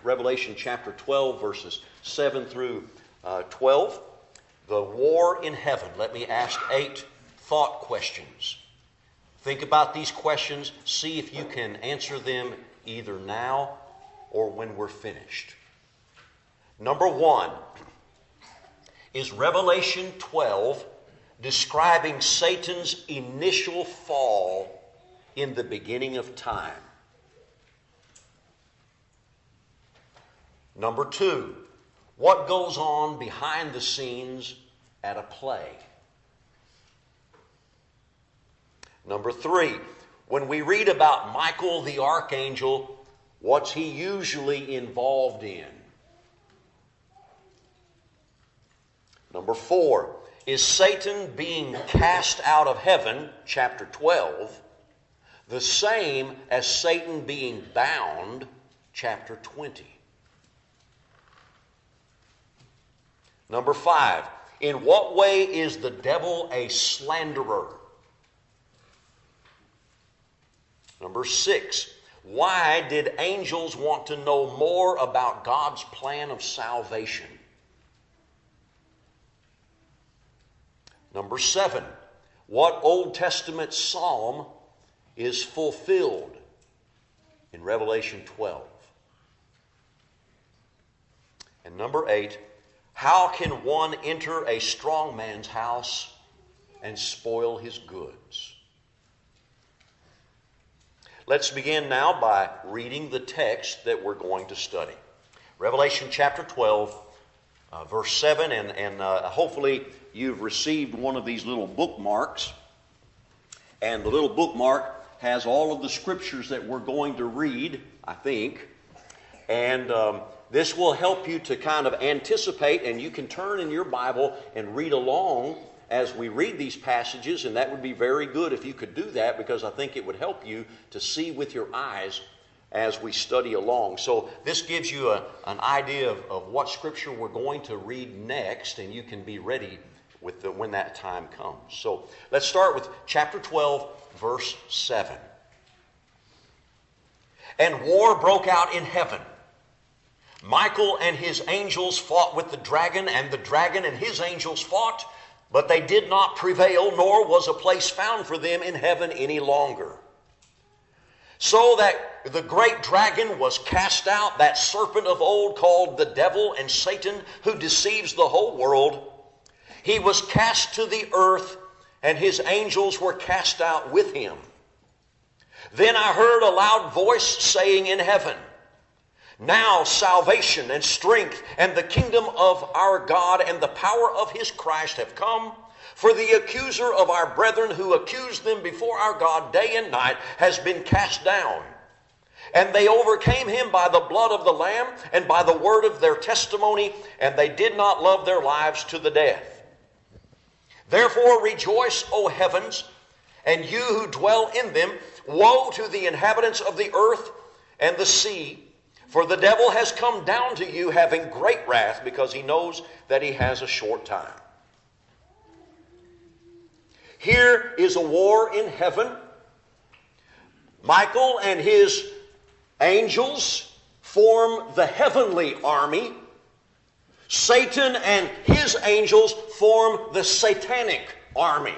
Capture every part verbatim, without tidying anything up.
Revelation chapter twelve, verses seven through uh, twelve. The war in heaven. Let me ask eight thought questions. Think about these questions. See if you can answer them either now or when we're finished. Number one, is Revelation twelve describing Satan's initial fall in the beginning of time? Number two, what goes on behind the scenes at a play? Number three, when we read about Michael the archangel, what's he usually involved in? Number four, is Satan being cast out of heaven, chapter twelve, the same as Satan being bound, chapter twenty? Number five, in what way is the devil a slanderer? Number six, why did angels want to know more about God's plan of salvation? Number seven, what Old Testament psalm is fulfilled in Revelation twelve? And number eight, how can one enter a strong man's house and spoil his goods? Let's begin now by reading the text that we're going to study. Revelation chapter twelve, uh, verse seven, and, and uh, hopefully you've received one of these little bookmarks. And the little bookmark has all of the scriptures that we're going to read, I think. And um, this will help you to kind of anticipate, and you can turn in your Bible and read along as we read these passages, and that would be very good if you could do that, because I think it would help you to see with your eyes as we study along. So this gives you a, an idea of, of what scripture we're going to read next, and you can be ready with the, when that time comes. So let's start with chapter twelve, verse seven. And war broke out in heaven. Michael and his angels fought with the dragon, and the dragon and his angels fought, but they did not prevail, nor was a place found for them in heaven any longer. So that the great dragon was cast out, that serpent of old called the devil and Satan, who deceives the whole world. He was cast to the earth, and his angels were cast out with him. Then I heard a loud voice saying in heaven, now salvation and strength and the kingdom of our God and the power of his Christ have come. For the accuser of our brethren who accused them before our God day and night has been cast down. And they overcame him by the blood of the Lamb and by the word of their testimony, and they did not love their lives to the death. Therefore rejoice, O heavens, and you who dwell in them. Woe to the inhabitants of the earth and the sea, for the devil has come down to you having great wrath, because he knows that he has a short time. Here is a war in heaven. Michael and his angels form the heavenly army. Satan and his angels form the satanic army.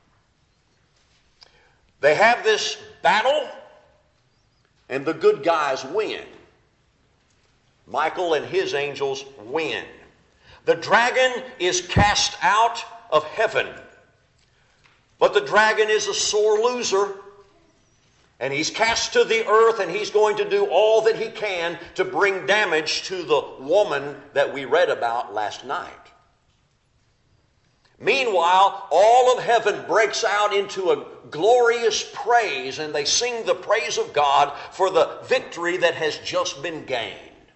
They have this battle, and the good guys win. Michael and his angels win. The dragon is cast out of heaven. But the dragon is a sore loser. And he's cast to the earth, and he's going to do all that he can to bring damage to the woman that we read about last night. Meanwhile, all of heaven breaks out into a glorious praise, and they sing the praise of God for the victory that has just been gained.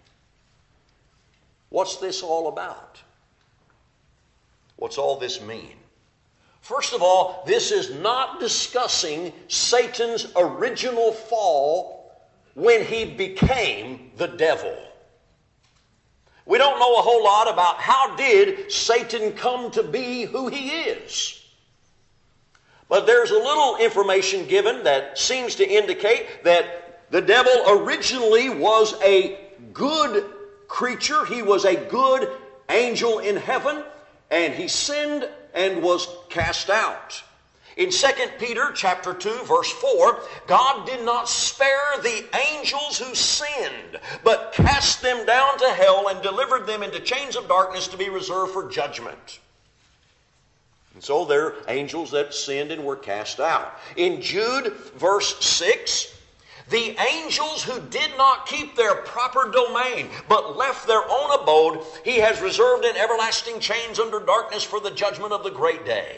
What's this all about? What's all this mean? First of all, this is not discussing Satan's original fall when he became the devil. We don't know a whole lot about how did Satan come to be who he is. But there's a little information given that seems to indicate that the devil originally was a good creature. He was a good angel in heaven, and he sinned and was cast out. In Second Peter chapter two, verse four, God did not spare the angels who sinned, but cast them down to hell and delivered them into chains of darkness to be reserved for judgment. And so they're angels that sinned and were cast out. In Jude, verse six, the angels who did not keep their proper domain, but left their own abode, he has reserved in everlasting chains under darkness for the judgment of the great day.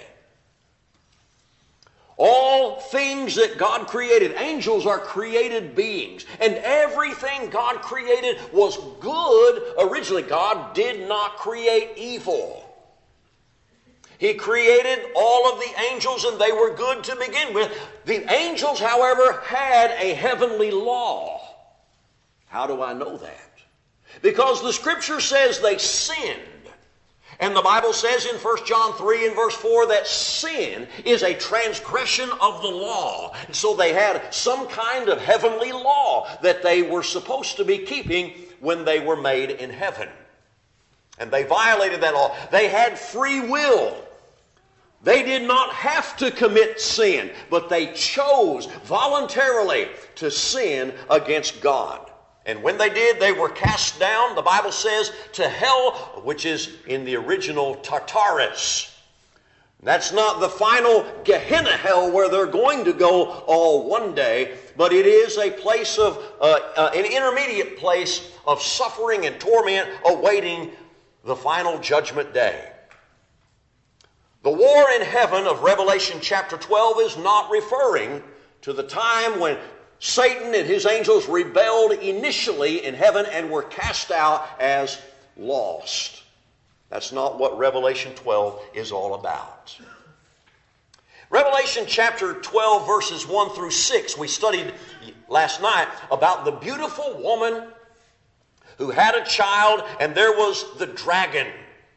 All things that God created, angels are created beings, and everything God created was good. Originally, God did not create evil. He created all of the angels, and they were good to begin with. The angels, however, had a heavenly law. How do I know that? Because the Scripture says they sinned. And the Bible says in First John three and verse four that sin is a transgression of the law. And so they had some kind of heavenly law that they were supposed to be keeping when they were made in heaven. And they violated that law. They had free will. They did not have to commit sin, but they chose voluntarily to sin against God. And when they did, they were cast down, the Bible says, to hell, which is in the original Tartarus. That's not the final Gehenna hell where they're going to go all one day, but it is a place of, uh, uh, an intermediate place of suffering and torment awaiting the final judgment day. The war in heaven of Revelation chapter twelve is not referring to the time when Satan and his angels rebelled initially in heaven and were cast out as lost. That's not what Revelation twelve is all about. Revelation chapter twelve, verses one through six, we studied last night about the beautiful woman who had a child, and there was the dragon.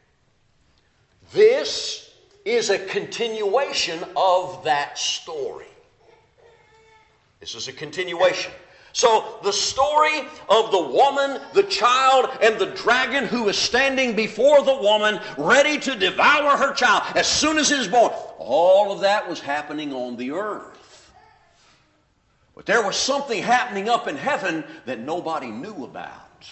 This is a continuation of that story. This is a continuation. So the story of the woman, the child, and the dragon who is standing before the woman ready to devour her child as soon as it is born, all of that was happening on the earth. But there was something happening up in heaven that nobody knew about.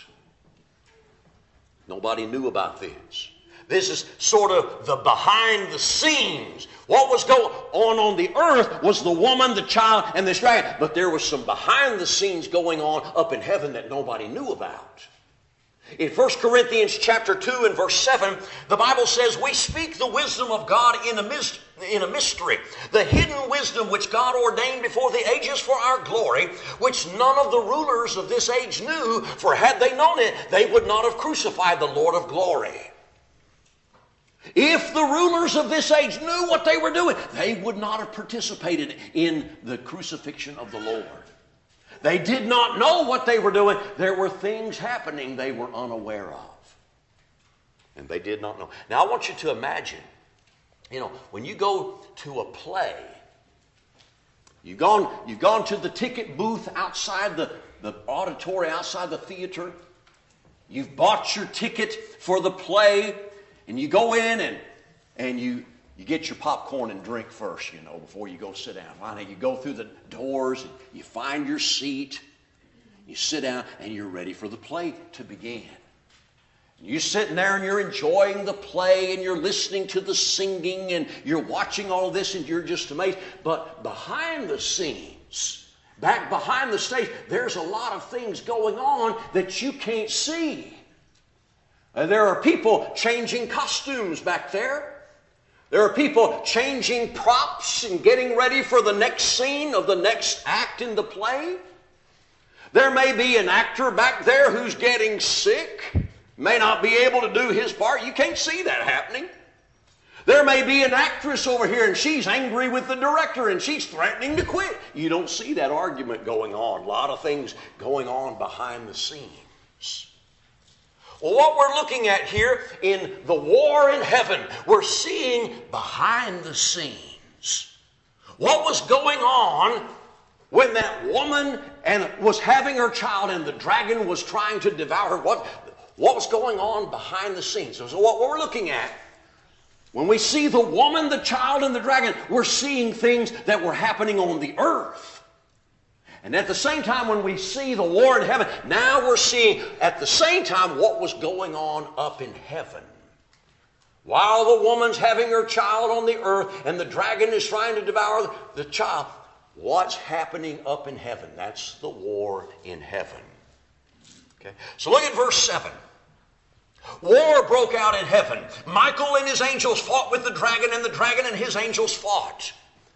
Nobody knew about this. This is sort of the behind the scenes. What was going on on the earth was the woman, the child, and this dragon. But there was some behind the scenes going on up in heaven that nobody knew about. In First Corinthians chapter two and verse seven, the Bible says, we speak the wisdom of God in a, mis- in a mystery, the hidden wisdom which God ordained before the ages for our glory, which none of the rulers of this age knew, for had they known it, they would not have crucified the Lord of glory. If the rulers of this age knew what they were doing, they would not have participated in the crucifixion of the Lord. They did not know what they were doing. There were things happening they were unaware of. And they did not know. Now I want you to imagine, you know, when you go to a play, you've gone, you've gone to the ticket booth outside the, the auditorium, outside the theater. You've bought your ticket for the play. And you go in and, and you, you get your popcorn and drink first, you know, before you go sit down. Finally, you go through the doors and you find your seat. You sit down and you're ready for the play to begin. You're sitting there and you're enjoying the play and you're listening to the singing and you're watching all this and you're just amazed. But behind the scenes, back behind the stage, there's a lot of things going on that you can't see. And there are people changing costumes back there. There are people changing props and getting ready for the next scene of the next act in the play. There may be an actor back there who's getting sick, may not be able to do his part. You can't see that happening. There may be an actress over here and she's angry with the director and she's threatening to quit. You don't see that argument going on. A lot of things going on behind the scenes. Well, what we're looking at here in the war in heaven, we're seeing behind the scenes what was going on when that woman and was having her child and the dragon was trying to devour her, what, what was going on behind the scenes? So what we're looking at, when we see the woman, the child, and the dragon, we're seeing things that were happening on the earth. And at the same time, when we see the war in heaven, now we're seeing at the same time what was going on up in heaven. While the woman's having her child on the earth and the dragon is trying to devour the child, what's happening up in heaven? That's the war in heaven. Okay. So look at verse seven. War broke out in heaven. Michael and his angels fought with the dragon, and the dragon and his angels fought.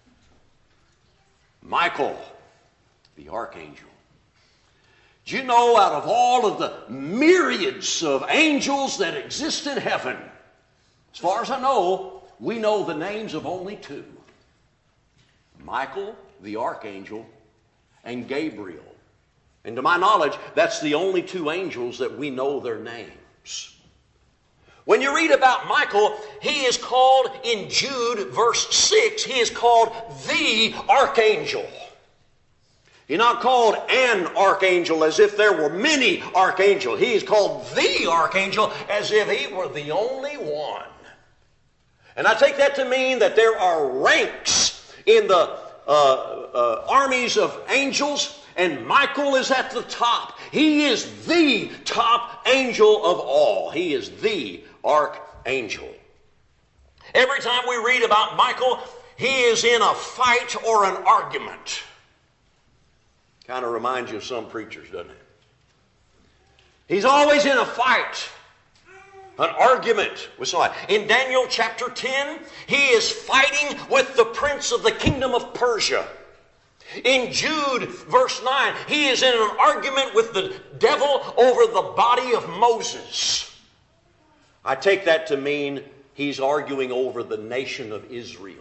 Michael, the archangel. Do you know, out of all of the myriads of angels that exist in heaven, as far as I know, we know the names of only two. Michael, the archangel, and Gabriel. And to my knowledge, that's the only two angels that we know their names. When you read about Michael, he is called in Jude verse six, he is called the archangel. He's not called an archangel as if there were many archangels. He is called the archangel as if he were the only one. And I take that to mean that there are ranks in the uh, uh, armies of angels, and Michael is at the top. He is the top angel of all. He is the archangel. Every time we read about Michael, he is in a fight or an argument. Kind of reminds you of some preachers, doesn't it? He's always in a fight, an argument with somebody. In Daniel chapter ten, he is fighting with the prince of the kingdom of Persia. In Jude verse nine, he is in an argument with the devil over the body of Moses. I take that to mean he's arguing over the nation of Israel.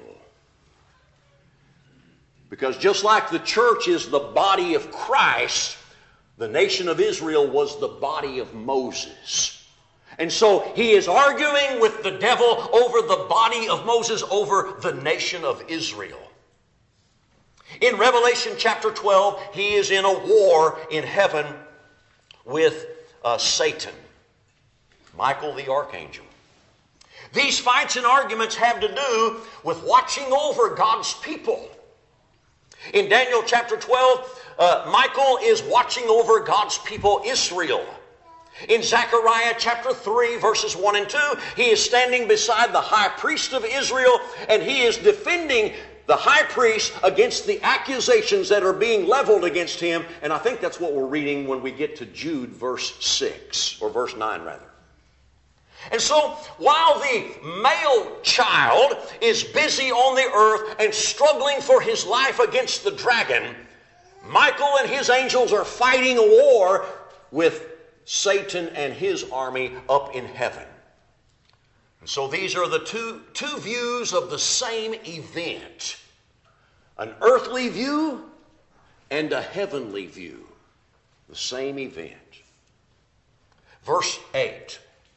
Because just like the church is the body of Christ, the nation of Israel was the body of Moses. And so he is arguing with the devil over the body of Moses, over the nation of Israel. In Revelation chapter twelve, he is in a war in heaven with uh, Satan, Michael the archangel. These fights and arguments have to do with watching over God's people. In Daniel chapter twelve, uh, Michael is watching over God's people, Israel. In Zechariah chapter three, verses one and two, he is standing beside the high priest of Israel, and he is defending the high priest against the accusations that are being leveled against him. And I think that's what we're reading when we get to Jude verse six, or verse nine rather. And so, while the male child is busy on the earth and struggling for his life against the dragon, Michael and his angels are fighting a war with Satan and his army up in heaven. And so these are the two, two views of the same event. An earthly view and a heavenly view. The same event. Verse eight.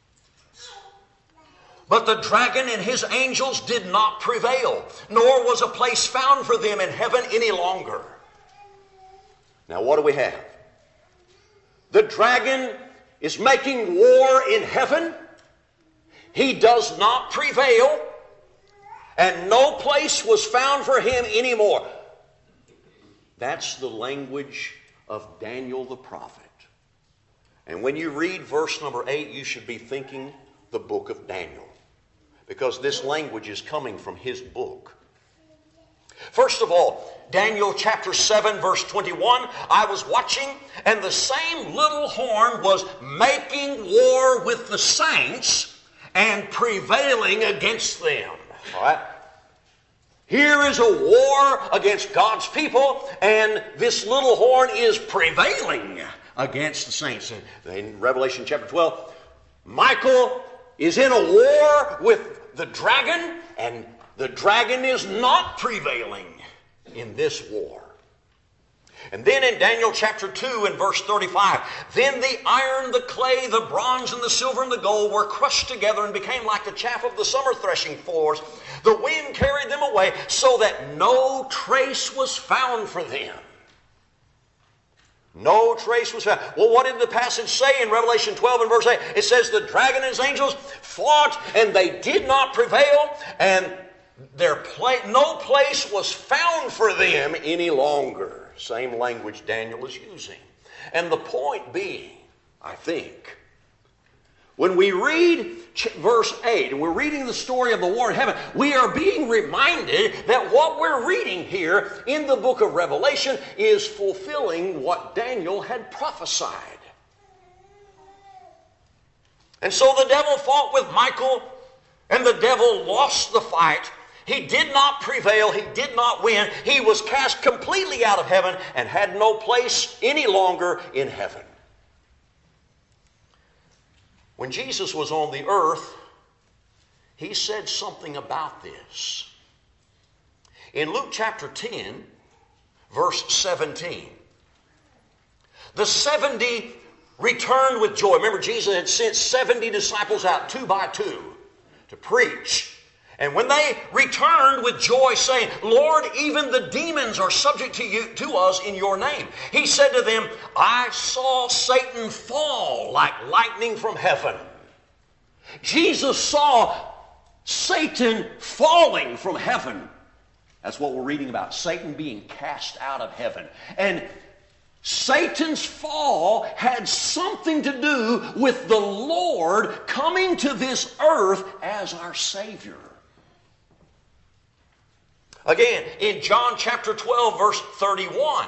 But the dragon and his angels did not prevail, nor was a place found for them in heaven any longer. Now what do we have? The dragon is making war in heaven. He does not prevail, and no place was found for him anymore. That's the language of Daniel the prophet. And when you read verse number eight, you should be thinking the book of Daniel, because this language is coming from his book. First of all, Daniel chapter seven verse twenty-one, I was watching, and the same little horn was making war with the saints and prevailing against them. All right? Here is a war against God's people, and this little horn is prevailing against the saints. In Revelation chapter twelve, Michael is in a war with the dragon, and the dragon is not prevailing in this war. And then in Daniel chapter two and verse thirty-five, then the iron, the clay, the bronze, and the silver, and the gold were crushed together and became like the chaff of the summer threshing floors. The wind carried them away so that no trace was found for them. No trace was found. Well, what did the passage say in Revelation twelve and verse eight? It says the dragon and his angels fought and they did not prevail, and their pla- no place was found for them any longer. Same language Daniel is using. And the point being, I think, when we read verse eight, and we're reading the story of the war in heaven, we are being reminded that what we're reading here in the book of Revelation is fulfilling what Daniel had prophesied. And so the devil fought with Michael, and the devil lost the fight. He did not prevail. He did not win. He was cast completely out of heaven and had no place any longer in heaven. When Jesus was on the earth, he said something about this. In Luke chapter ten, verse seventeen, the seventy returned with joy. Remember, Jesus had sent seventy disciples out two by two to preach. And when they returned with joy, saying, Lord, even the demons are subject to you, to us in your name. He said to them, I saw Satan fall like lightning from heaven. Jesus saw Satan falling from heaven. That's what we're reading about, Satan being cast out of heaven. And Satan's fall had something to do with the Lord coming to this earth as our Savior. Again, in John chapter twelve, verse thirty-one,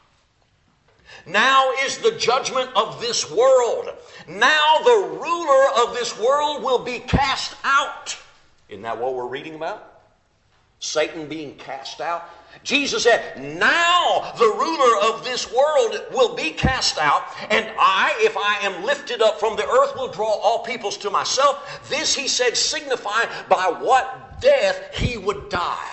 now is the judgment of this world. Now the ruler of this world will be cast out. Isn't that what we're reading about? Satan being cast out. Jesus said, now the ruler of this world will be cast out, and I, if I am lifted up from the earth, will draw all peoples to myself. This, he said, signifying by what death he would die.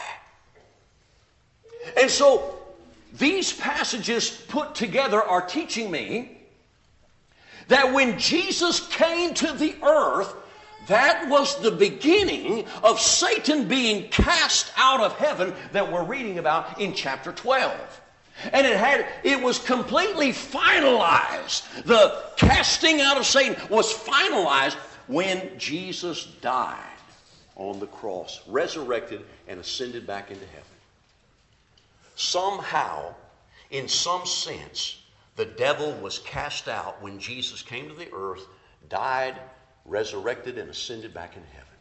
And so, these passages put together are teaching me that when Jesus came to the earth, that was the beginning of Satan being cast out of heaven that we're reading about in chapter twelve. And it had it was completely finalized. The casting out of Satan was finalized when Jesus died on the cross, resurrected, and ascended back into heaven. Somehow, in some sense, the devil was cast out when Jesus came to the earth, died, resurrected, and ascended back into heaven.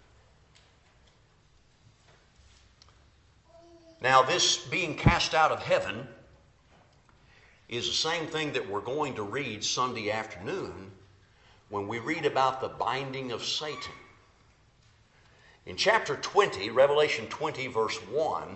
Now, this being cast out of heaven is the same thing that we're going to read Sunday afternoon when we read about the binding of Satan. In chapter twenty, Revelation twenty, verse one,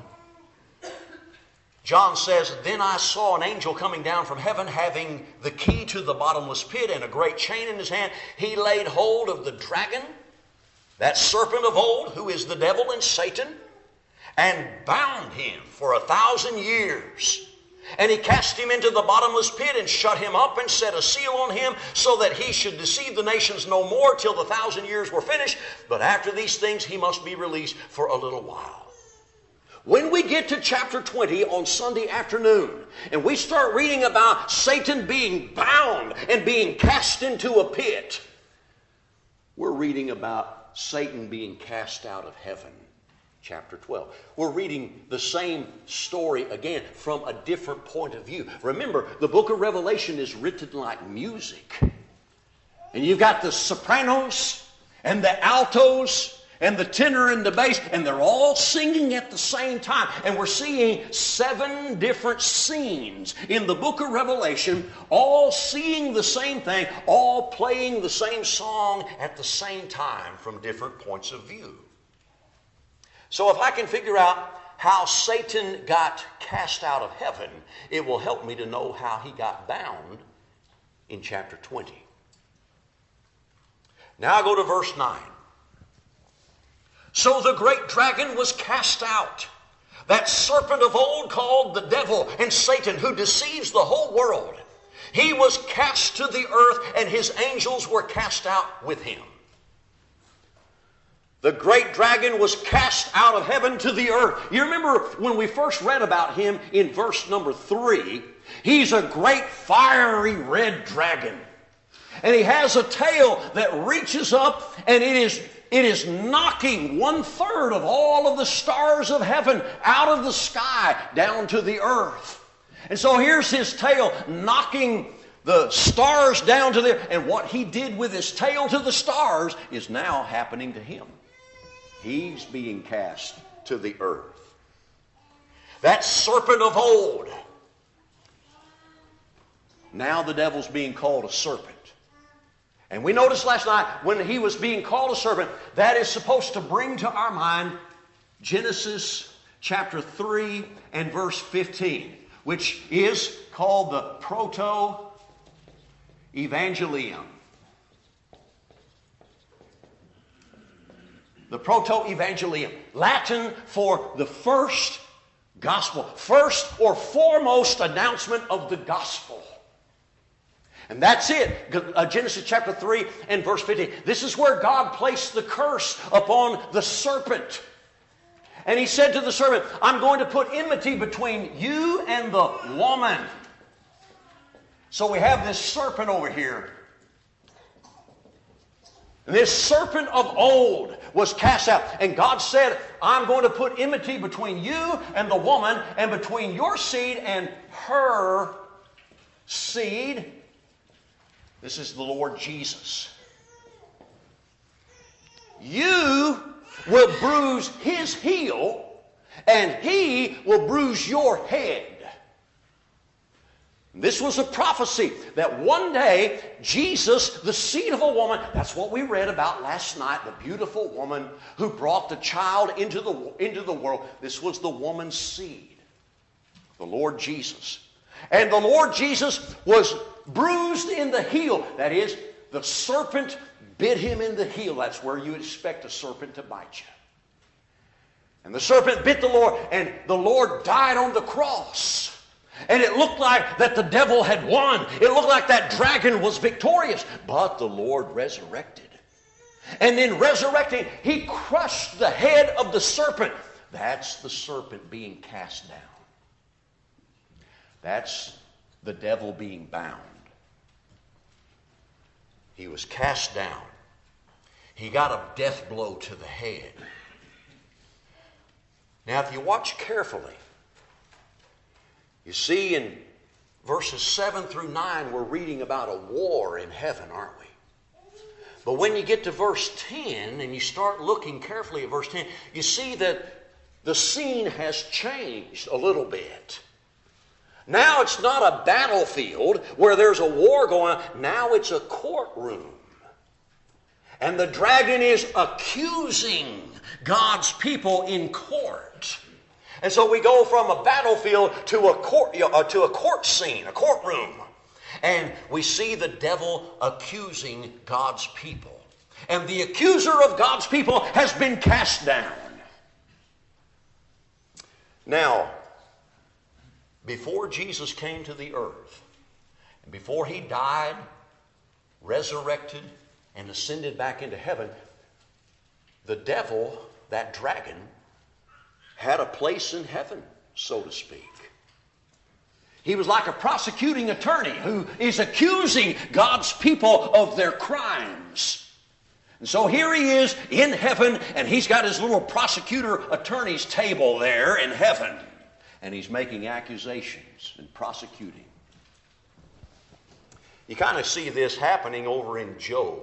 John says, Then I saw an angel coming down from heaven, having the key to the bottomless pit and a great chain in his hand. He laid hold of the dragon, that serpent of old, who is the devil and Satan, and bound him for a thousand years. And he cast him into the bottomless pit and shut him up and set a seal on him, so that he should deceive the nations no more till the thousand years were finished. But after these things he must be released for a little while. When we get to chapter twenty on Sunday afternoon, and we start reading about Satan being bound and being cast into a pit, we're reading about Satan being cast out of heaven, chapter twelve. We're reading the same story again from a different point of view. Remember, the book of Revelation is written like music. And you've got the sopranos and the altos and the tenor and the bass, and they're all singing at the same time. And we're seeing seven different scenes in the book of Revelation, all seeing the same thing, all playing the same song at the same time from different points of view. So if I can figure out how Satan got cast out of heaven, it will help me to know how he got bound in chapter twenty. Now I go to verse nine. So the great dragon was cast out, that serpent of old called the devil and Satan, who deceives the whole world. He was cast to the earth, and his angels were cast out with him. The great dragon was cast out of heaven to the earth. You remember when we first read about him in verse number three, he's a great fiery red dragon. And he has a tail that reaches up, and it is, it is knocking one third of all of the stars of heaven out of the sky down to the earth. And so here's his tail knocking the stars down to there. And what he did with his tail to the stars is now happening to him. He's being cast to the earth. That serpent of old. Now the devil's being called a serpent. And we noticed last night when he was being called a serpent, that is supposed to bring to our mind Genesis chapter three and verse fifteen, which is called the proto-evangelium. The proto-evangelium, Latin for the first gospel, first or foremost announcement of the gospel. And that's it, Genesis chapter three and verse fifteen. This is where God placed the curse upon the serpent. And he said to the serpent, I'm going to put enmity between you and the woman. So we have this serpent over here. This serpent of old was cast out. And God said, I'm going to put enmity between you and the woman, and between your seed and her seed. This is the Lord Jesus. You will bruise his heel, and he will bruise your head. This was a prophecy that one day Jesus, the seed of a woman, that's what we read about last night, the beautiful woman who brought the child into the, into the world. This was the woman's seed, the Lord Jesus. And the Lord Jesus was bruised in the heel. That is, the serpent bit him in the heel. That's where you expect a serpent to bite you. And the serpent bit the Lord, and the Lord died on the cross. And it looked like that the devil had won. It looked like that dragon was victorious. But the Lord resurrected. And in resurrecting, he crushed the head of the serpent. That's the serpent being cast down. That's the devil being bound. He was cast down. He got a death blow to the head. Now, if you watch carefully, you see in verses seven through nine, we're reading about a war in heaven, aren't we? But when you get to verse ten and you start looking carefully at verse ten, you see that the scene has changed a little bit. Now it's not a battlefield where there's a war going on. Now it's a courtroom. And the dragon is accusing God's people in court. And so we go from a battlefield to a court, uh, to a court scene, a courtroom. And we see the devil accusing God's people. And the accuser of God's people has been cast down. Now, before Jesus came to the earth, and before he died, resurrected, and ascended back into heaven, the devil, that dragon, had a place in heaven, so to speak. He was like a prosecuting attorney who is accusing God's people of their crimes. And so here he is in heaven, and he's got his little prosecutor attorney's table there in heaven. And he's making accusations and prosecuting. You kind of see this happening over in Job.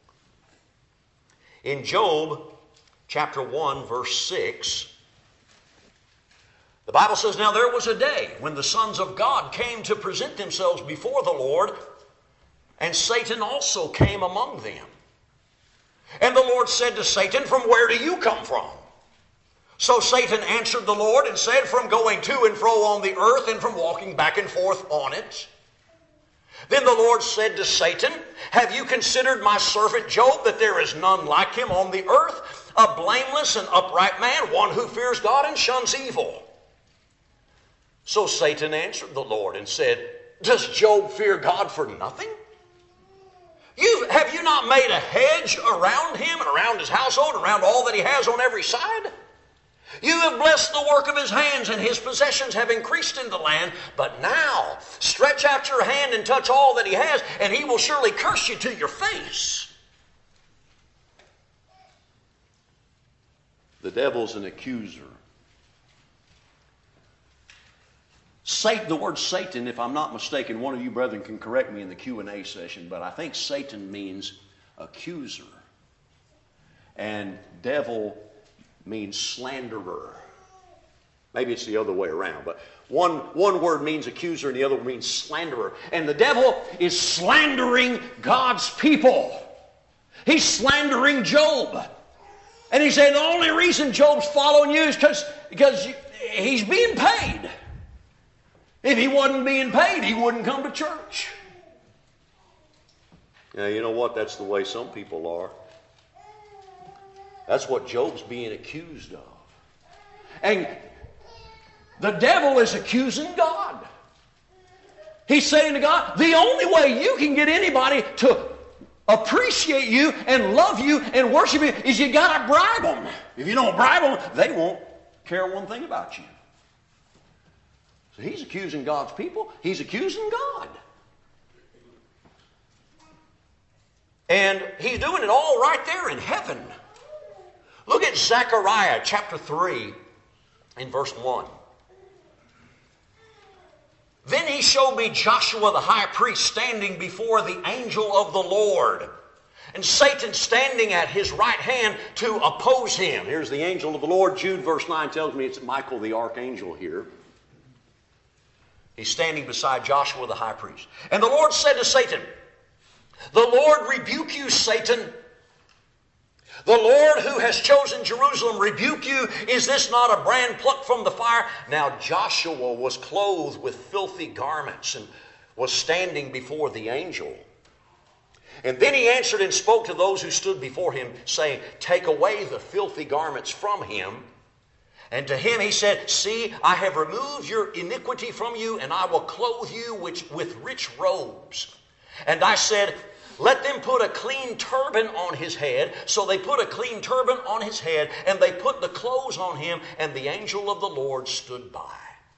In Job chapter one, verse six, the Bible says, now there was a day when the sons of God came to present themselves before the Lord, and Satan also came among them. And the Lord said to Satan, from where do you come from? So Satan answered the Lord and said, from going to and fro on the earth and from walking back and forth on it. Then the Lord said to Satan, have you considered my servant Job, that there is none like him on the earth, a blameless and upright man, one who fears God and shuns evil? So Satan answered the Lord and said, does Job fear God for nothing? You, have you not made a hedge around him and around his household, around all that he has on every side? You have blessed the work of his hands, and his possessions have increased in the land. But now, stretch out your hand and touch all that he has, and he will surely curse you to your face. The devil's an accuser. Satan, the word Satan, if I'm not mistaken, one of you brethren can correct me in the Q and A session, but I think Satan means accuser. And devil means slanderer. Maybe it's the other way around, but one, one word means accuser and the other means slanderer. And the devil is slandering God's people. He's slandering Job. And he said the only reason Job's following you is because because he's being paid. If he wasn't being paid, he wouldn't come to church. Yeah, you know what? That's the way some people are. That's what Job's being accused of. And the devil is accusing God. He's saying to God, the only way you can get anybody to appreciate you and love you and worship you is you got to bribe them. If you don't bribe them, they won't care one thing about you. So he's accusing God's people. He's accusing God. And he's doing it all right there in heaven. Look at Zechariah chapter three in verse one. Then he showed me Joshua the high priest standing before the angel of the Lord, and Satan standing at his right hand to oppose him. Here's the angel of the Lord. Jude verse nine tells me it's Michael the archangel here. He's standing beside Joshua the high priest. And the Lord said to Satan, "The Lord rebuke you, Satan. The Lord who has chosen Jerusalem rebuke you. Is this not a brand plucked from the fire?" Now Joshua was clothed with filthy garments and was standing before the angel. And then he answered and spoke to those who stood before him, saying, "Take away the filthy garments from him." And to him he said, "See, I have removed your iniquity from you, and I will clothe you with, with rich robes." And I said, "Let them put a clean turban on his head." So they put a clean turban on his head, and they put the clothes on him, and the angel of the Lord stood by.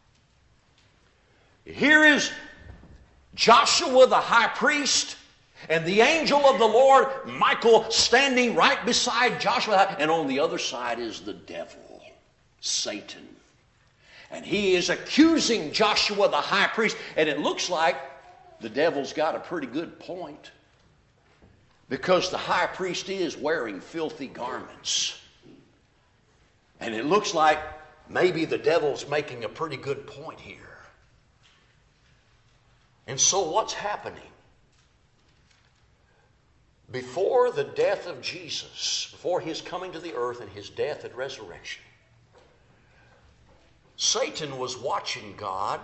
Here is Joshua the high priest, and the angel of the Lord, Michael, standing right beside Joshua, and on the other side is the devil, Satan. And he is accusing Joshua the high priest, and it looks like the devil's got a pretty good point, because the high priest is wearing filthy garments. And it looks like maybe the devil's making a pretty good point here. And so what's happening? Before the death of Jesus, before his coming to the earth and his death and resurrection, Satan was watching God,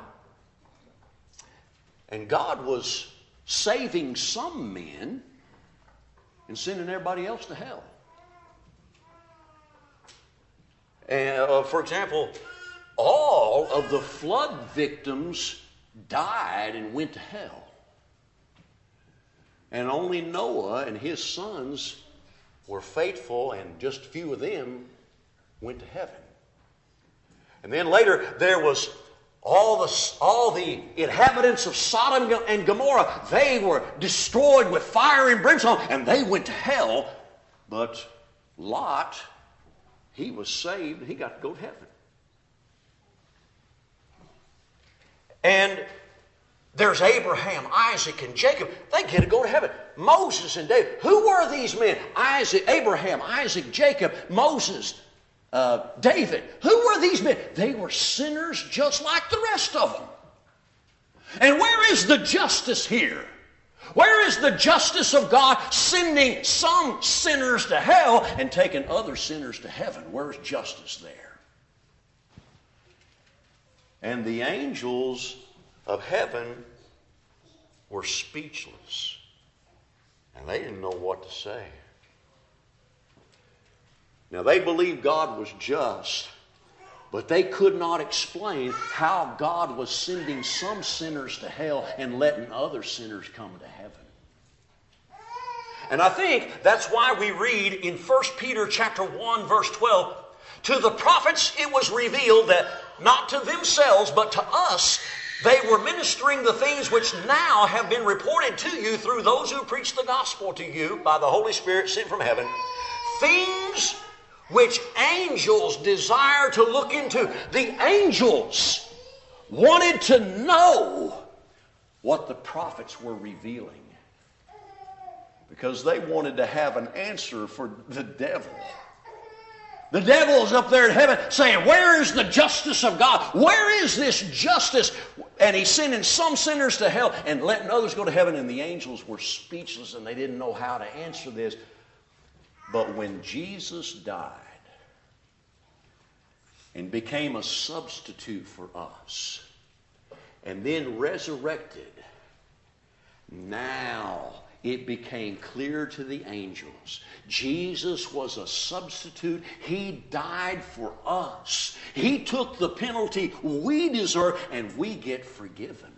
and God was saving some men and sending everybody else to hell. And, uh, for example, all of the flood victims died and went to hell. And only Noah and his sons were faithful, and just a few of them went to heaven. And then later there was all the, all the inhabitants of Sodom and Gomorrah. They were destroyed with fire and brimstone, and they went to hell. But Lot, he was saved, and he got to go to heaven. And there's Abraham, Isaac, and Jacob. They get to go to heaven. Moses and David. Who were these men? Isaac, Abraham, Isaac, Jacob, Moses, uh, David. Who were these men? They were sinners just like the rest of them. And where is the justice here? Where is the justice of God sending some sinners to hell and taking other sinners to heaven? Where's justice there? And the angels of heaven were speechless, and they didn't know what to say. Now, they believed God was just, but they could not explain how God was sending some sinners to hell and letting other sinners come to heaven. And I think that's why we read in First Peter chapter one, verse twelve, to the prophets it was revealed that not to themselves, but to us, they were ministering the things which now have been reported to you through those who preach the gospel to you by the Holy Spirit sent from heaven. Things which angels desire to look into. The angels wanted to know what the prophets were revealing, because they wanted to have an answer for the devil. The devil is up there in heaven saying, where is the justice of God? Where is this justice? And he's sending some sinners to hell and letting others go to heaven. And the angels were speechless and they didn't know how to answer this. But when Jesus died and became a substitute for us and then resurrected, now it became clear to the angels. Jesus was a substitute. He died for us. He took the penalty we deserve, and we get forgiven.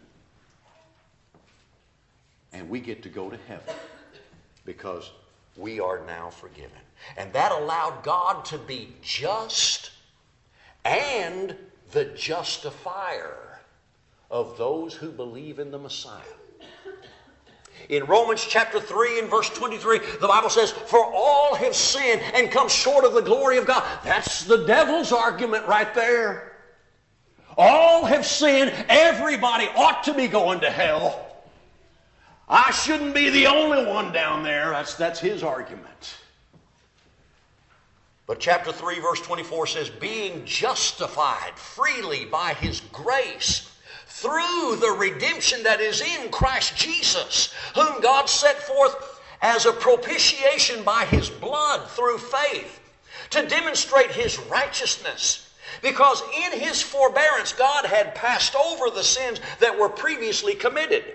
And we get to go to heaven because we are now forgiven. And that allowed God to be just and the justifier of those who believe in the Messiah. In Romans chapter three and verse twenty-three, the Bible says, for all have sinned and come short of the glory of God. That's the devil's argument right there. All have sinned. Everybody ought to be going to hell. I shouldn't be the only one down there. That's, that's his argument. But chapter three verse twenty-four says, being justified freely by His grace through the redemption that is in Christ Jesus, whom God set forth as a propitiation by His blood through faith, to demonstrate His righteousness. Because in His forbearance, God had passed over the sins that were previously committed.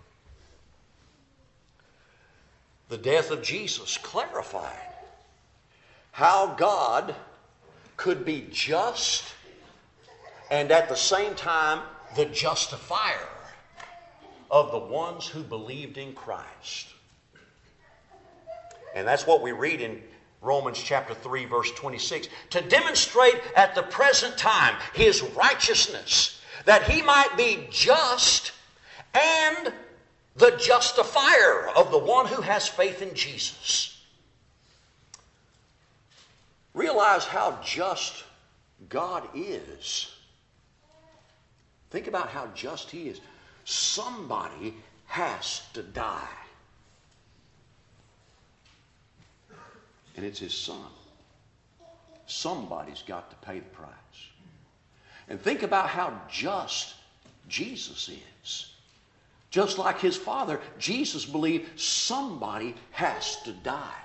The death of Jesus clarified how God could be just and at the same time the justifier of the ones who believed in Christ. And that's what we read in Romans chapter three verse twenty-six. To demonstrate at the present time His righteousness, that He might be just and the justifier of the one who has faith in Jesus. Realize how just God is. Think about how just He is. Somebody has to die. And it's His Son. Somebody's got to pay the price. And think about how just Jesus is. Just like His Father, Jesus believed somebody has to die.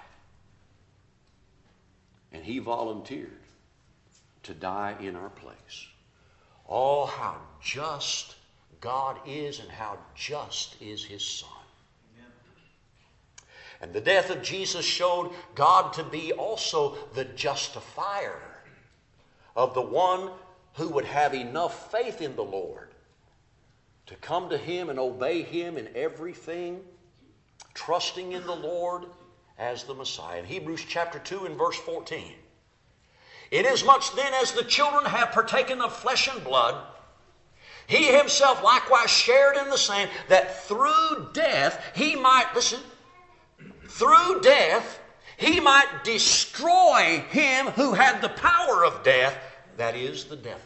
And He volunteered to die in our place. Oh, how just God is and how just is His Son. Amen. And the death of Jesus showed God to be also the justifier of the one who would have enough faith in the Lord to come to Him and obey Him in everything, trusting in the Lord as the Messiah. In Hebrews chapter two and verse fourteen, inasmuch then as the children have partaken of flesh and blood, He Himself likewise shared in the same, that through death He might, listen, through death He might destroy him who had the power of death, that is, the devil.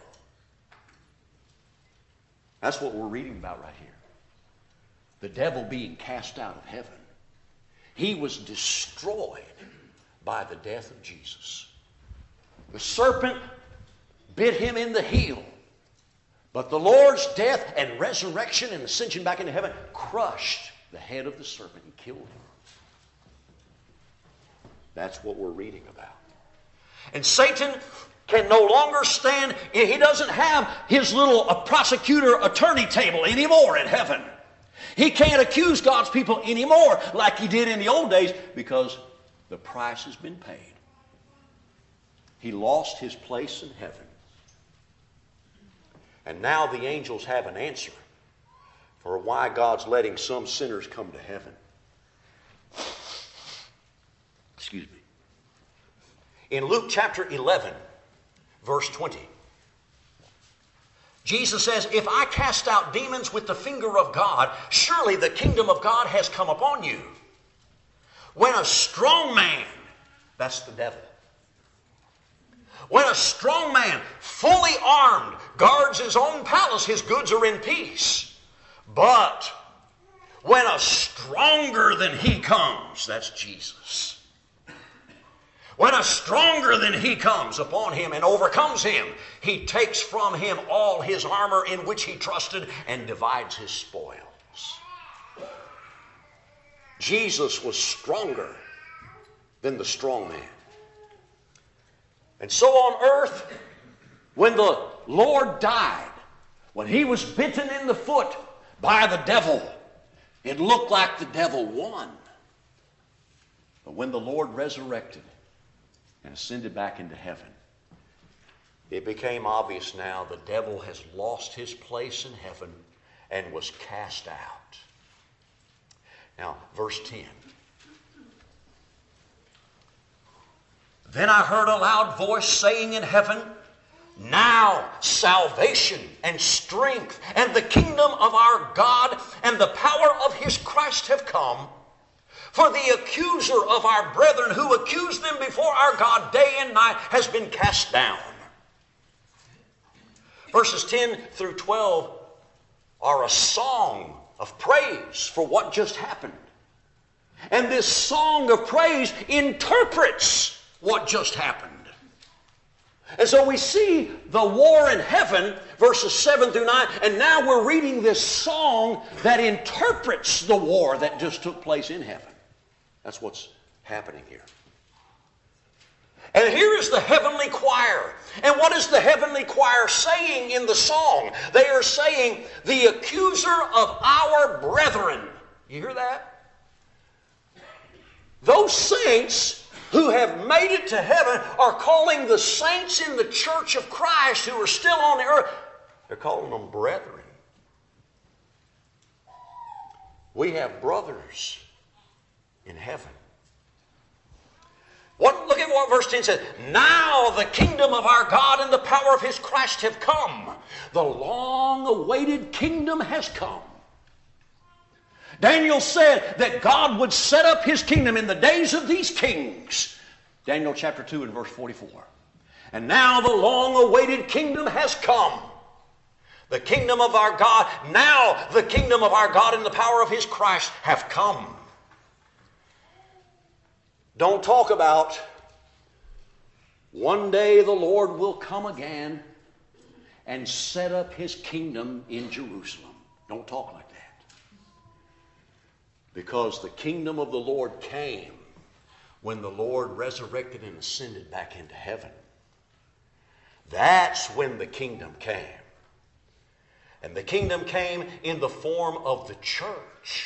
That's what we're reading about right here. The devil being cast out of heaven. He was destroyed by the death of Jesus. The serpent bit Him in the heel. But the Lord's death and resurrection and ascension back into heaven crushed the head of the serpent and killed him. That's what we're reading about. And Satan can no longer stand. He doesn't have his little uh, prosecutor attorney table anymore in heaven. He can't accuse God's people anymore like he did in the old days, because the price has been paid. He lost his place in heaven. And now the angels have an answer for why God's letting some sinners come to heaven. Excuse me. In Luke chapter eleven, verse twenty, Jesus says, if I cast out demons with the finger of God, surely the kingdom of God has come upon you. When a strong man, that's the devil, when a strong man, fully armed, guards his own palace, his goods are in peace. But when a stronger than he comes, that's Jesus. When a stronger than he comes upon him and overcomes him, he takes from him all his armor in which he trusted and divides his spoils. Jesus was stronger than the strong man. And so on earth, when the Lord died, when he was bitten in the foot by the devil, it looked like the devil won. But when the Lord resurrected and ascended back into heaven, it became obvious now the devil has lost his place in heaven and was cast out. Now, verse ten. Then I heard a loud voice saying in heaven, now salvation and strength and the kingdom of our God and the power of his Christ have come. For the accuser of our brethren who accused them before our God day and night has been cast down. Verses ten through twelve are a song of praise for what just happened. And this song of praise interprets what just happened. And so we see the war in heaven, verses seven through nine, and now we're reading this song that interprets the war that just took place in heaven. That's what's happening here. And here is the heavenly choir. And what is the heavenly choir saying in the song? They are saying, the accuser of our brethren. You hear that? Those saints who have made it to heaven are calling the saints in the church of Christ who are still on the earth, they're calling them brethren. We have brothers in heaven. What, look at what verse ten says. Now the kingdom of our God and the power of his Christ have come. The long-awaited kingdom has come. Daniel said that God would set up his kingdom in the days of these kings. Daniel chapter two and verse forty-four. And now the long-awaited kingdom has come. The kingdom of our God, now the kingdom of our God and the power of his Christ have come. Don't talk about one day the Lord will come again and set up his kingdom in Jerusalem. Don't talk like that. Because the kingdom of the Lord came when the Lord resurrected and ascended back into heaven. That's when the kingdom came. And the kingdom came in the form of the church.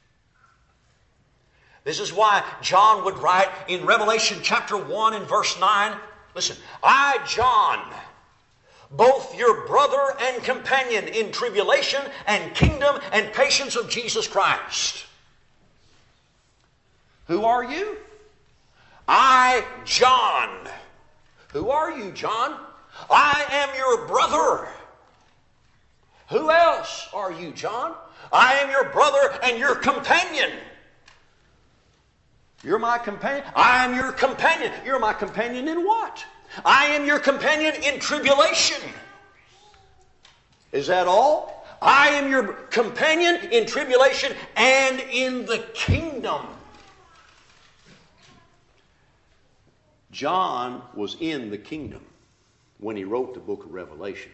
This is why John would write in Revelation chapter one and verse nine, listen, I, John, both your brother and companion in tribulation and kingdom and patience of Jesus Christ. Who are you? I, John. Who are you, John? I am your brother. Who else are you, John? I am your brother and your companion. You're my companion. I am your companion. You're my companion in what? I am your companion in tribulation. Is that all? I am your companion in tribulation and in the kingdom. John was in the kingdom when he wrote the book of Revelation.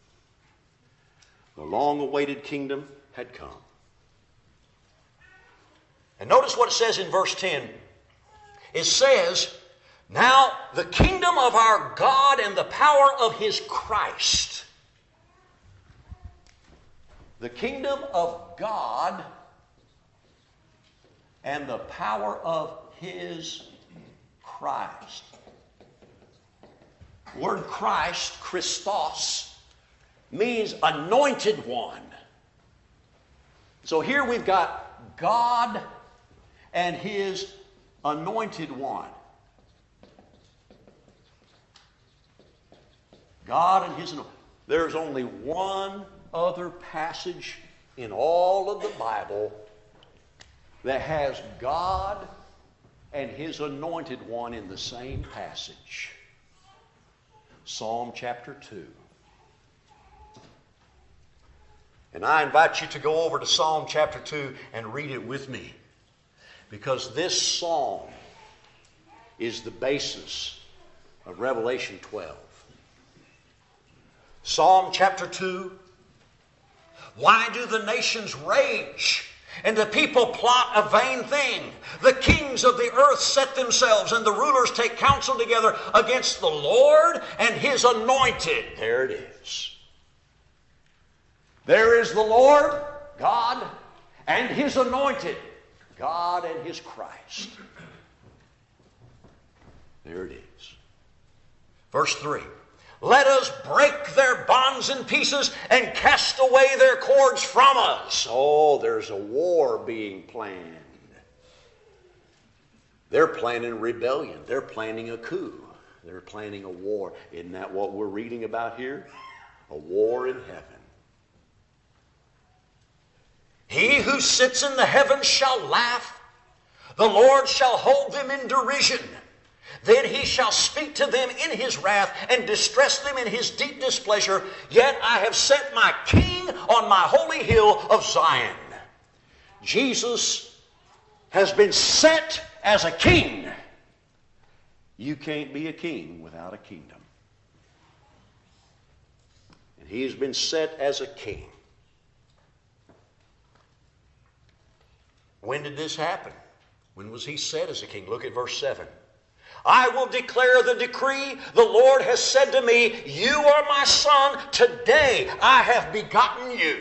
The long-awaited kingdom had come. And notice what it says in verse ten. It says, now the kingdom of our God and the power of his Christ. The kingdom of God and the power of his Christ. The word Christ, Christos, means anointed one. So here we've got God and his anointed one. God and His anointed. There's only one other passage in all of the Bible that has God and His anointed one in the same passage. Psalm chapter two. And I invite you to go over to Psalm chapter two and read it with me, because this psalm is the basis of Revelation twelve. Psalm chapter two. Why do the nations rage and the people plot a vain thing? The kings of the earth set themselves, and the rulers take counsel together against the Lord and His anointed. There it is. There is the Lord, God, and His anointed, God and His Christ. There it is. Verse three. Let us break their bonds in pieces and cast away their cords from us. Oh, there's a war being planned. They're planning rebellion. They're planning a coup. They're planning a war. Isn't that what we're reading about here? A war in heaven. He who sits in the heavens shall laugh. The Lord shall hold them in derision. Then He shall speak to them in His wrath and distress them in His deep displeasure. Yet I have set my King on my holy hill of Zion. Jesus has been set as a king. You can't be a king without a kingdom. And He has been set as a king. When did this happen? When was He set as a king? Look at verse seven. I will declare the decree. The Lord has said to me, you are my son. Today I have begotten you.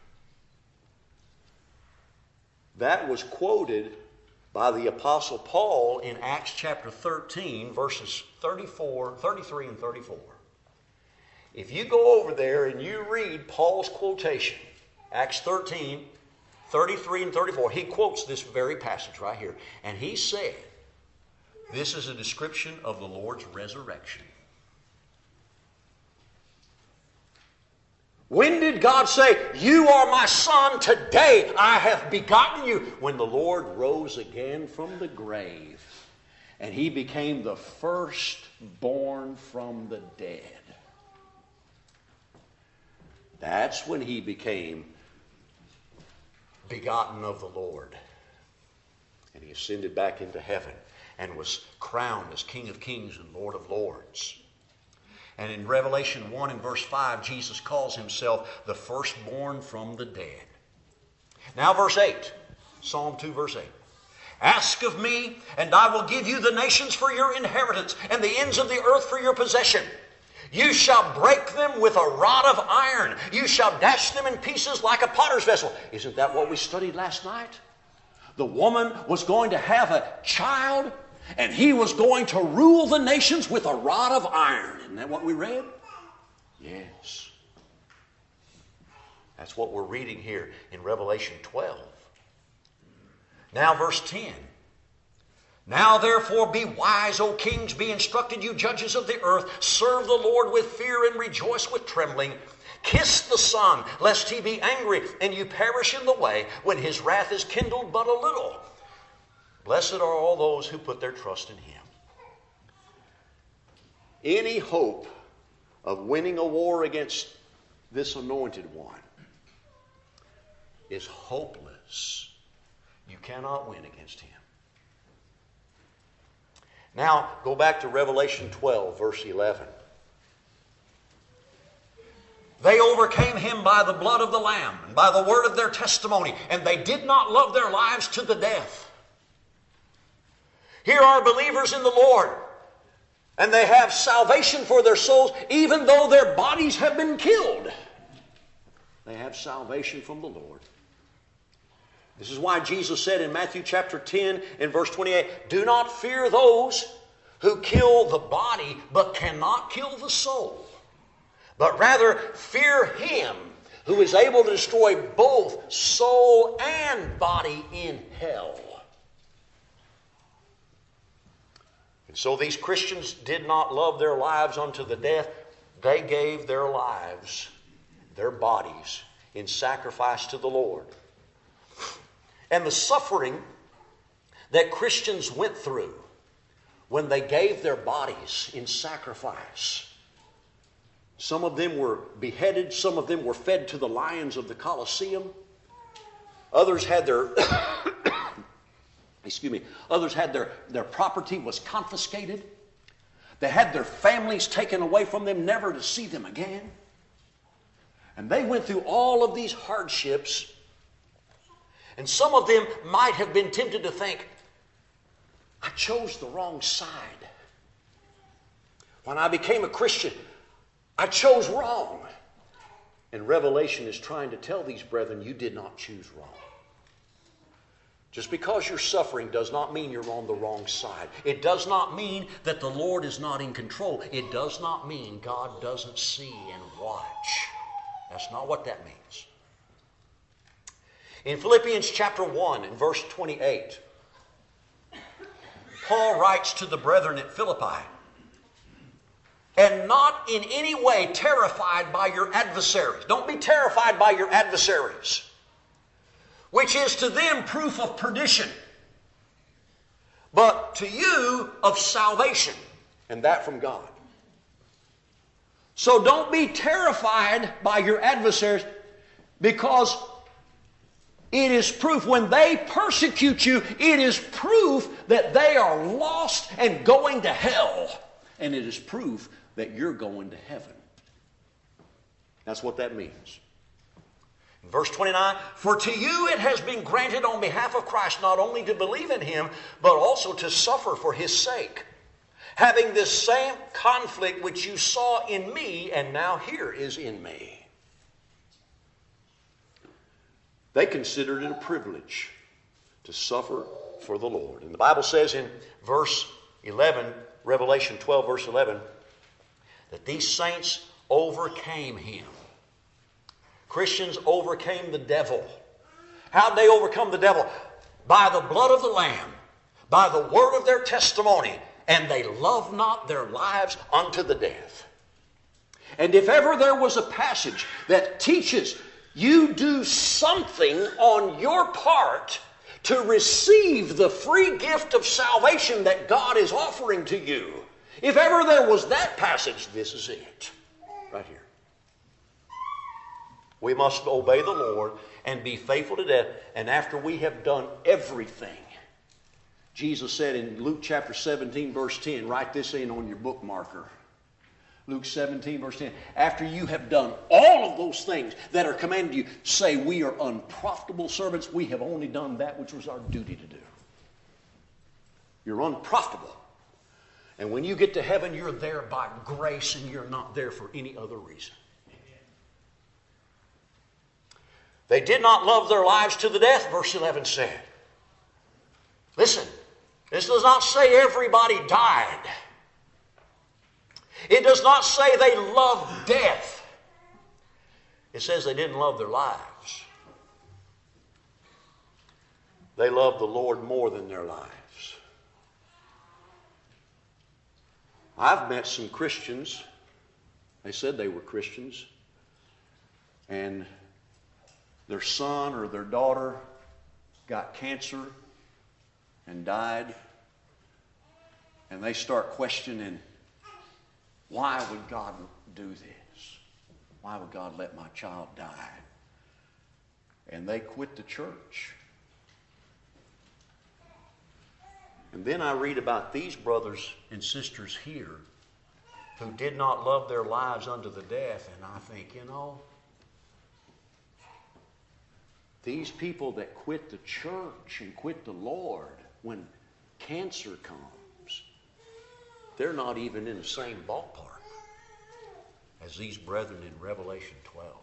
That was quoted by the Apostle Paul in Acts chapter thirteen, verses thirty-four, thirty-three and thirty-four. If you go over there and you read Paul's quotation, Acts thirteen, thirty-three and thirty-four, he quotes this very passage right here. And he said, this is a description of the Lord's resurrection. When did God say, you are my son, today I have begotten you? When the Lord rose again from the grave and He became the firstborn from the dead. That's when He became begotten of the Lord. And He ascended back into heaven and was crowned as King of Kings and Lord of Lords. And in Revelation one and verse five, Jesus calls Himself the firstborn from the dead. Now verse eight, Psalm two verse eight. Ask of me, and I will give you the nations for your inheritance, and the ends of the earth for your possession. You shall break them with a rod of iron. You shall dash them in pieces like a potter's vessel. Isn't that what we studied last night? The woman was going to have a child, and He was going to rule the nations with a rod of iron. Isn't that what we read? Yes. That's what we're reading here in Revelation twelve. Now verse ten. Now therefore be wise, O kings, be instructed, you judges of the earth. Serve the Lord with fear and rejoice with trembling. Kiss the Son, lest He be angry and you perish in the way, when His wrath is kindled but a little. Blessed are all those who put their trust in Him. Any hope of winning a war against this anointed one is hopeless. You cannot win against Him. Now, go back to Revelation twelve, verse eleven. They overcame Him by the blood of the Lamb and by the word of their testimony, and they did not love their lives to the death. Here are believers in the Lord, and they have salvation for their souls, even though their bodies have been killed. They have salvation from the Lord. This is why Jesus said in Matthew chapter ten and verse twenty-eight, do not fear those who kill the body but cannot kill the soul, but rather fear Him who is able to destroy both soul and body in hell. So these Christians did not love their lives unto the death. They gave their lives, their bodies, in sacrifice to the Lord. And the suffering that Christians went through when they gave their bodies in sacrifice. Some of them were beheaded. Some of them were fed to the lions of the Colosseum. Others had their excuse me, others had their, their property was confiscated. They had their families taken away from them, never to see them again. And they went through all of these hardships. And some of them might have been tempted to think, I chose the wrong side. When I became a Christian, I chose wrong. And Revelation is trying to tell these brethren, you did not choose wrong. Just because you're suffering does not mean you're on the wrong side. It does not mean that the Lord is not in control. It does not mean God doesn't see and watch. That's not what that means. In Philippians chapter one and verse twenty-eight, Paul writes to the brethren at Philippi, and not in any way terrified by your adversaries. Don't be terrified by your adversaries, which is to them proof of perdition, but to you of salvation, and that from God. So don't be terrified by your adversaries, because it is proof, when they persecute you, it is proof that they are lost and going to hell. And it is proof that you're going to heaven. That's what that means. Verse twenty-nine, for to you it has been granted on behalf of Christ not only to believe in Him, but also to suffer for His sake, having this same conflict which you saw in me and now here is in me. They considered it a privilege to suffer for the Lord. And the Bible says in verse eleven, Revelation twelve, verse eleven, that these saints overcame Him. Christians overcame the devil. How did they overcome the devil? By the blood of the Lamb, by the word of their testimony, and they loved not their lives unto the death. And if ever there was a passage that teaches you do something on your part to receive the free gift of salvation that God is offering to you, if ever there was that passage, this is it. Right here. We must obey the Lord and be faithful to death. And after we have done everything, Jesus said in Luke chapter seventeen, verse ten, write this in on your bookmarker. Luke seventeen, verse ten. After you have done all of those things that are commanded you, say, we are unprofitable servants. We have only done that which was our duty to do. You're unprofitable. And when you get to heaven, you're there by grace and you're not there for any other reason. They did not love their lives to the death, verse eleven said. Listen, this does not say everybody died. It does not say they loved death. It says they didn't love their lives. They loved the Lord more than their lives. I've met some Christians. They said they were Christians. And their son or their daughter got cancer and died. And they start questioning, why would God do this? Why would God let my child die? And they quit the church. And then I read about these brothers and sisters here who did not love their lives unto the death. And I think, you know, these people that quit the church and quit the Lord when cancer comes, they're not even in the same ballpark as these brethren in Revelation twelve.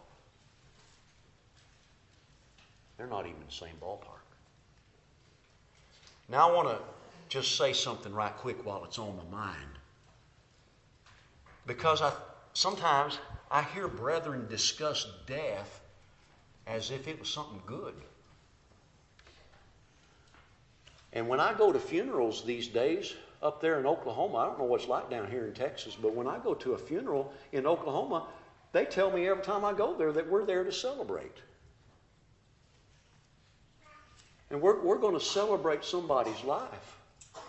They're not even in the same ballpark. Now I want to just say something right quick while it's on my mind. Because I sometimes I hear brethren discuss death as if it was something good. And when I go to funerals these days, up there in Oklahoma, I don't know what it's like down here in Texas, but when I go to a funeral in Oklahoma, they tell me every time I go there that we're there to celebrate. And we're, we're going to celebrate somebody's life.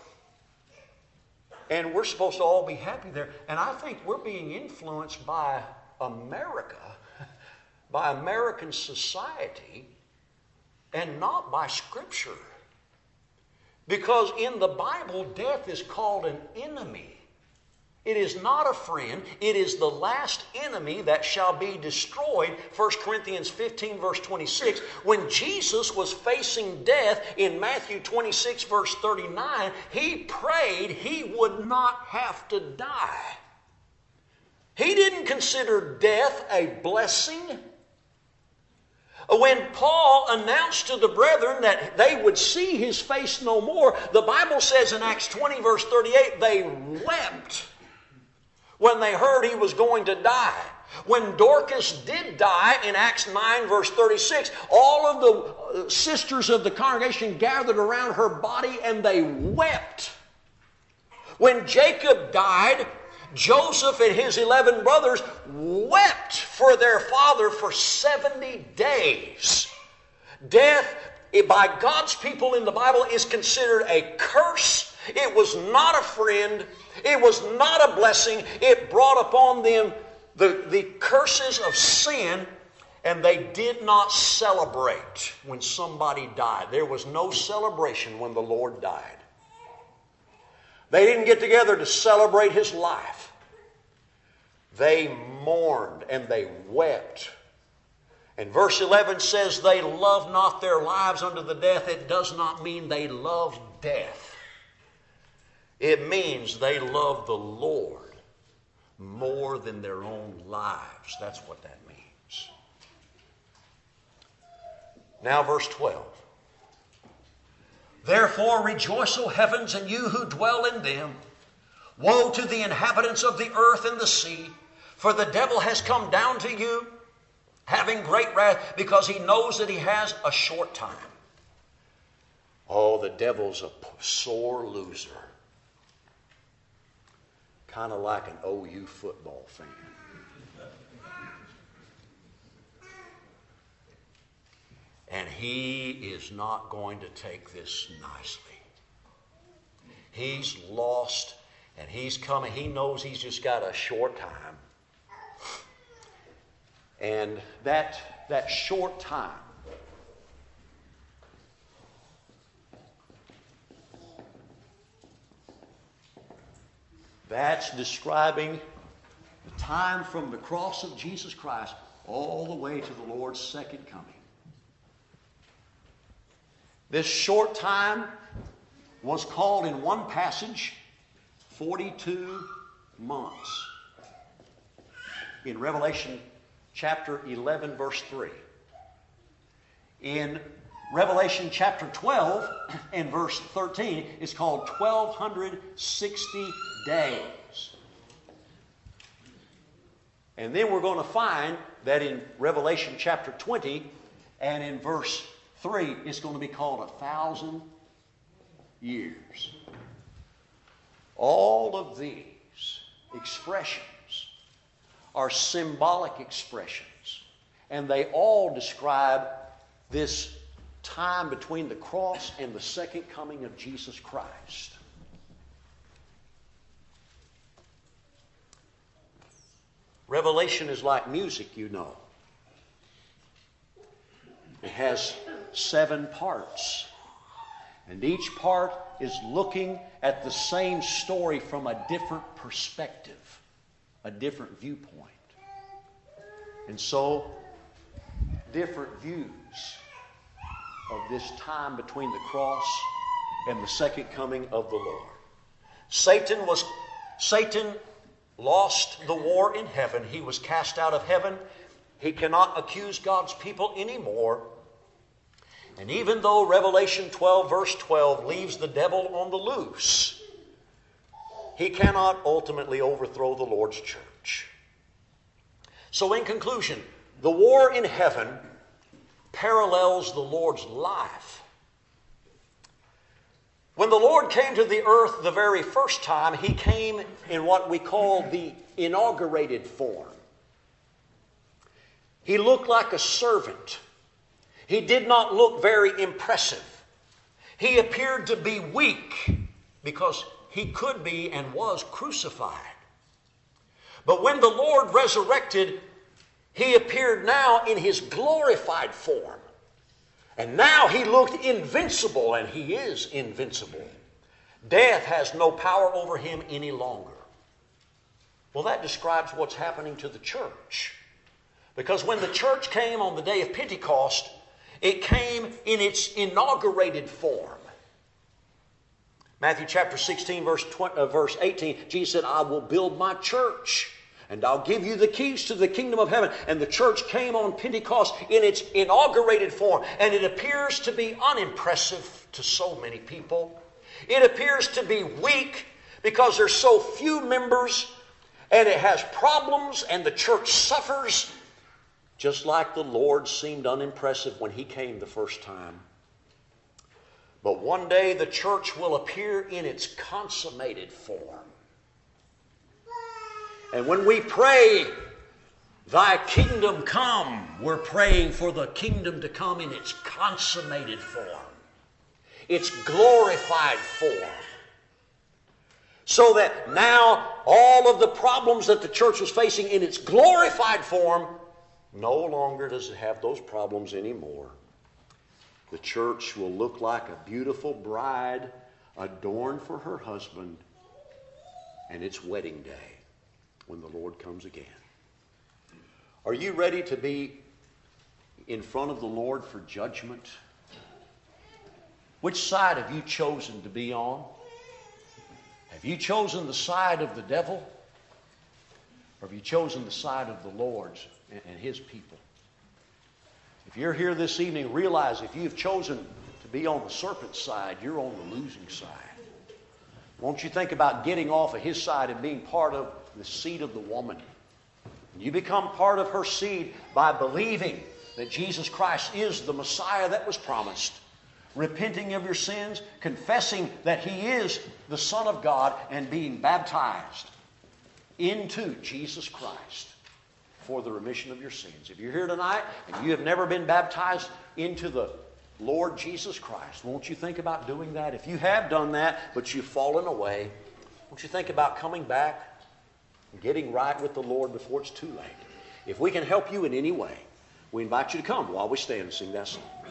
And we're supposed to all be happy there. And I think we're being influenced by America, by American society, and not by Scripture. Because in the Bible, death is called an enemy. It is not a friend. It is the last enemy that shall be destroyed. First Corinthians fifteen, verse twenty-six. When Jesus was facing death in Matthew twenty-six, verse thirty-nine, he prayed he would not have to die. He didn't consider death a blessing. When Paul announced to the brethren that they would see his face no more, the Bible says in Acts twenty, verse thirty-eight, they wept when they heard he was going to die. When Dorcas did die in Acts nine, verse thirty-six, all of the sisters of the congregation gathered around her body and they wept. When Jacob died, Joseph and his eleven brothers wept for their father for seventy days. Death, by God's people in the Bible, is considered a curse. It was not a friend. It was not a blessing. It brought upon them the, the curses of sin, and they did not celebrate when somebody died. There was no celebration when the Lord died. They didn't get together to celebrate his life. They mourned and they wept. And verse eleven says, they love not their lives unto the death. It does not mean they love death. It means they love the Lord more than their own lives. That's what that means. Now verse twelve. Therefore rejoice, O heavens, and you who dwell in them. Woe to the inhabitants of the earth and the sea, for the devil has come down to you, having great wrath, because he knows that he has a short time. Oh, the devil's a sore loser. Kind of like an O U football fan. And he is not going to take this nicely. He's lost and he's coming. He knows he's just got a short time. And that, that short time that's describing the time from the cross of Jesus Christ all the way to the Lord's second coming. This short time was called in one passage forty-two months. In Revelation chapter eleven, verse three. In Revelation chapter twelve and verse thirteen, it's called twelve sixty days. And then we're going to find that in Revelation chapter twenty and in verse three, it's going to be called a thousand years. All of these expressions are symbolic expressions, and they all describe this time between the cross and the second coming of Jesus Christ. Revelation is like music, you know. It has seven parts. And each part is looking at the same story from a different perspective, a different viewpoint. And so, different views of this time between the cross and the second coming of the Lord. Satan was, Satan lost the war in heaven. He was cast out of heaven. He cannot accuse God's people anymore. And even though Revelation twelve, verse twelve, leaves the devil on the loose, he cannot ultimately overthrow the Lord's church. So in conclusion, the war in heaven parallels the Lord's life. When the Lord came to the earth the very first time, He came in what we call the inaugurated form. He looked like a servant. He did not look very impressive. He appeared to be weak because He could be and was crucified. But when the Lord resurrected, He appeared now in His glorified form. And now He looked invincible, and He is invincible. Death has no power over Him any longer. Well, that describes what's happening to the church. Because when the church came on the day of Pentecost, it came in its inaugurated form. Matthew chapter sixteen, verse twenty, uh, verse eighteen, Jesus said, I will build my church, and I'll give you the keys to the kingdom of heaven. And the church came on Pentecost in its inaugurated form. And it appears to be unimpressive to so many people. It appears to be weak because there's so few members, and it has problems, and the church suffers, just like the Lord seemed unimpressive when He came the first time. But one day the church will appear in its consummated form. And when we pray, Thy kingdom come, we're praying for the kingdom to come in its consummated form, its glorified form. So that now all of the problems that the church was facing in its glorified form, no longer does it have those problems anymore. The church will look like a beautiful bride adorned for her husband, and it's wedding day when the Lord comes again. Are you ready to be in front of the Lord for judgment? Which side have you chosen to be on? Have you chosen the side of the devil? Or have you chosen the side of the Lord's and His people? If you're here this evening, realize if you've chosen to be on the serpent's side, you're on the losing side. Won't you think about getting off of his side and being part of the seed of the woman? You become part of her seed by believing that Jesus Christ is the Messiah that was promised, repenting of your sins, confessing that He is the Son of God, and being baptized into Jesus Christ for the remission of your sins. If you're here tonight and you have never been baptized into the Lord Jesus Christ, won't you think about doing that? If you have done that, but you've fallen away, won't you think about coming back and getting right with the Lord before it's too late? If we can help you in any way, we invite you to come while we stand and sing that song.